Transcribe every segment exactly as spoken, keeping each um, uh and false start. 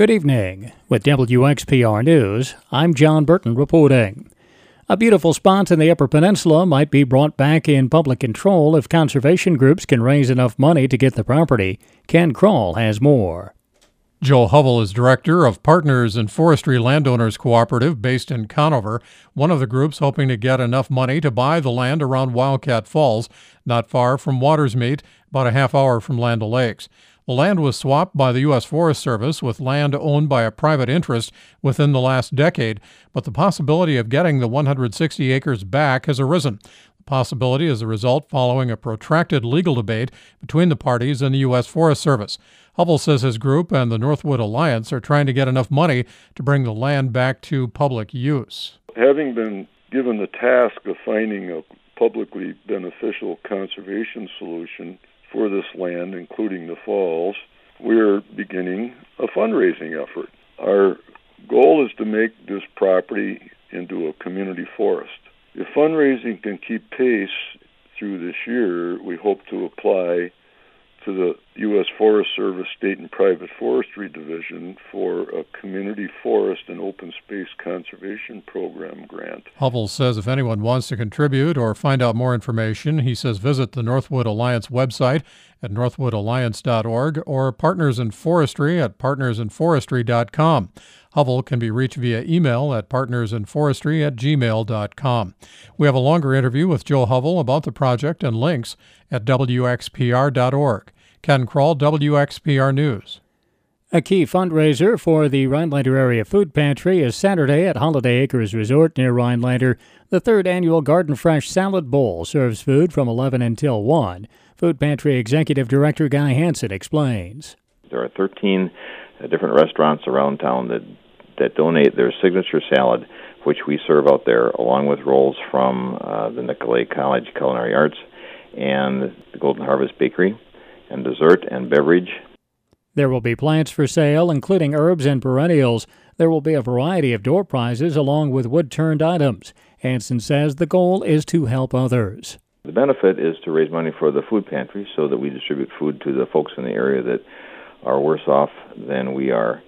Good evening. With W X P R News, I'm John Burton reporting. A beautiful spot in the Upper Peninsula might be brought back in public control if conservation groups can raise enough money to get the property. Ken Kroll has more. Joe Hovell is director of Partners in Forestry Landowners Cooperative based in Conover, one of the groups hoping to get enough money to buy the land around Wildcat Falls, not far from Watersmeet, about a half hour from Land O'Lakes. The land was swapped by the U S Forest Service with land owned by a private interest within the last decade, but the possibility of getting the one hundred sixty acres back has arisen. The possibility is a result following a protracted legal debate between the parties and the U S Forest Service. Hovell says his group and the Northwood Alliance are trying to get enough money to bring the land back to public use. Having been given the task of finding a publicly beneficial conservation solution for this land, including the falls, we're beginning a fundraising effort. Our goal is to make this property into a community forest. If fundraising can keep pace through this year, we hope to apply to the U S Forest Service State and Private Forestry Division for a community forest and open space conservation program grant. Hovell says if anyone wants to contribute or find out more information, he says visit the Northwood Alliance website at northwood alliance dot org or Partners in Forestry at partners in forestry dot com. Hovell can be reached via email at partners in forestry at gmail dot com. We have a longer interview with Joe Hovell about the project and links at W X P R dot org. Ken Kroll, W X P R News. A key fundraiser for the Rhinelander Area Food Pantry is Saturday at Holiday Acres Resort near Rhinelander. The third annual Garden Fresh Salad Bowl serves food from eleven until one. Food Pantry Executive Director Guy Hansen explains. There are thirteen different restaurants around town that, that donate their signature salad, which we serve out there, along with rolls from uh, the Nicolet College Culinary Arts and the Golden Harvest Bakery, and dessert and beverage. There will be plants for sale, including herbs and perennials. There will be a variety of door prizes along with wood-turned items. Hansen says the goal is to help others. The benefit is to raise money for the food pantry so that we distribute food to the folks in the area that are worse off than we are.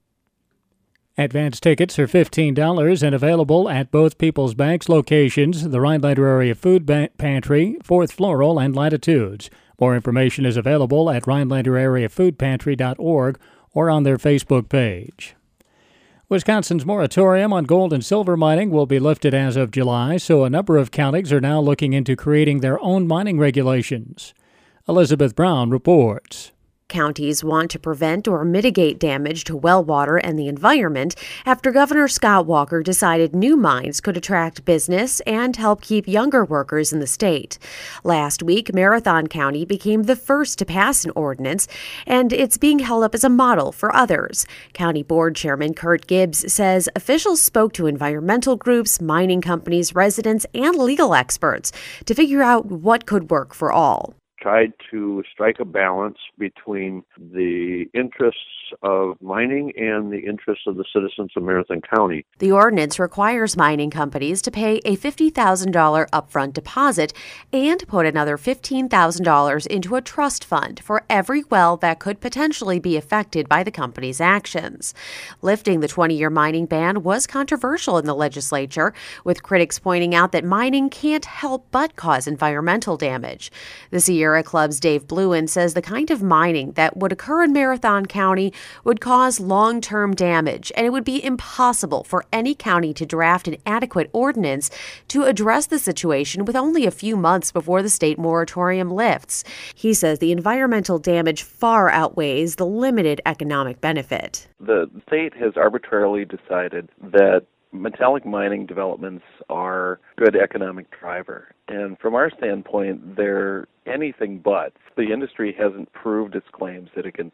Advance tickets are fifteen dollars and available at both People's Bank's locations, the Rhinelander Area Food Pantry, Fourth Floral, and Latitudes. More information is available at rhinelander area food pantry dot org or on their Facebook page. Wisconsin's moratorium on gold and silver mining will be lifted as of July, so a number of counties are now looking into creating their own mining regulations. Elizabeth Brown reports. Counties want to prevent or mitigate damage to well water and the environment after Governor Scott Walker decided new mines could attract business and help keep younger workers in the state. Last week, Marathon County became the first to pass an ordinance, and it's being held up as a model for others. County Board Chairman Kurt Gibbs says officials spoke to environmental groups, mining companies, residents, and legal experts to figure out what could work for all. Tried to strike a balance between the interests of mining and the interests of the citizens of Marathon County. The ordinance requires mining companies to pay a fifty thousand dollars upfront deposit and put another fifteen thousand dollars into a trust fund for every well that could potentially be affected by the company's actions. Lifting the twenty-year mining ban was controversial in the legislature, with critics pointing out that mining can't help but cause environmental damage. The Sierra Club's Dave Bluen says the kind of mining that would occur in Marathon County would cause long-term damage, and it would be impossible for any county to draft an adequate ordinance to address the situation with only a few months before the state moratorium lifts. He says the environmental damage far outweighs the limited economic benefit. The state has arbitrarily decided that metallic mining developments are good economic driver. And from our standpoint, they're anything but. The industry hasn't proved its claims that it can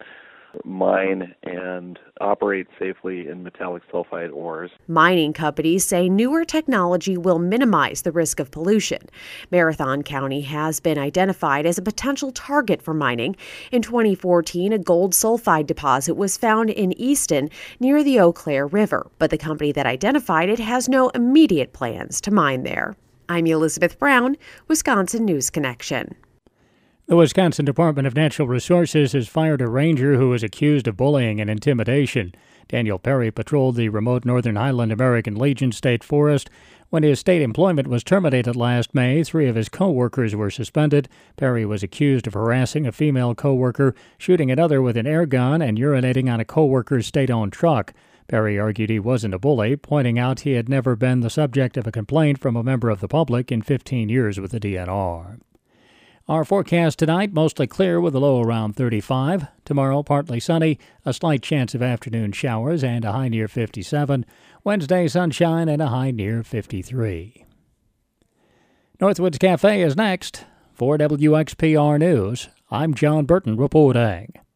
mine and operate safely in metallic sulfide ores. Mining companies say newer technology will minimize the risk of pollution. Marathon County has been identified as a potential target for mining. In twenty fourteen, a gold sulfide deposit was found in Easton near the Eau Claire River, but the company that identified it has no immediate plans to mine there. I'm Elizabeth Brown, Wisconsin News Connection. The Wisconsin Department of Natural Resources has fired a ranger who was accused of bullying and intimidation. Daniel Perry patrolled the remote northern Highland American Legion State Forest. When his state employment was terminated last May, three of his co-workers were suspended. Perry was accused of harassing a female co-worker, shooting another with an air gun, and urinating on a co-worker's state-owned truck. Perry argued he wasn't a bully, pointing out he had never been the subject of a complaint from a member of the public in fifteen years with the D N R. Our forecast tonight, mostly clear with a low around thirty-five. Tomorrow, partly sunny, a slight chance of afternoon showers and a high near fifty-seven. Wednesday, sunshine and a high near fifty-three. Northwoods Cafe is next. For W X P R News, I'm John Burton reporting.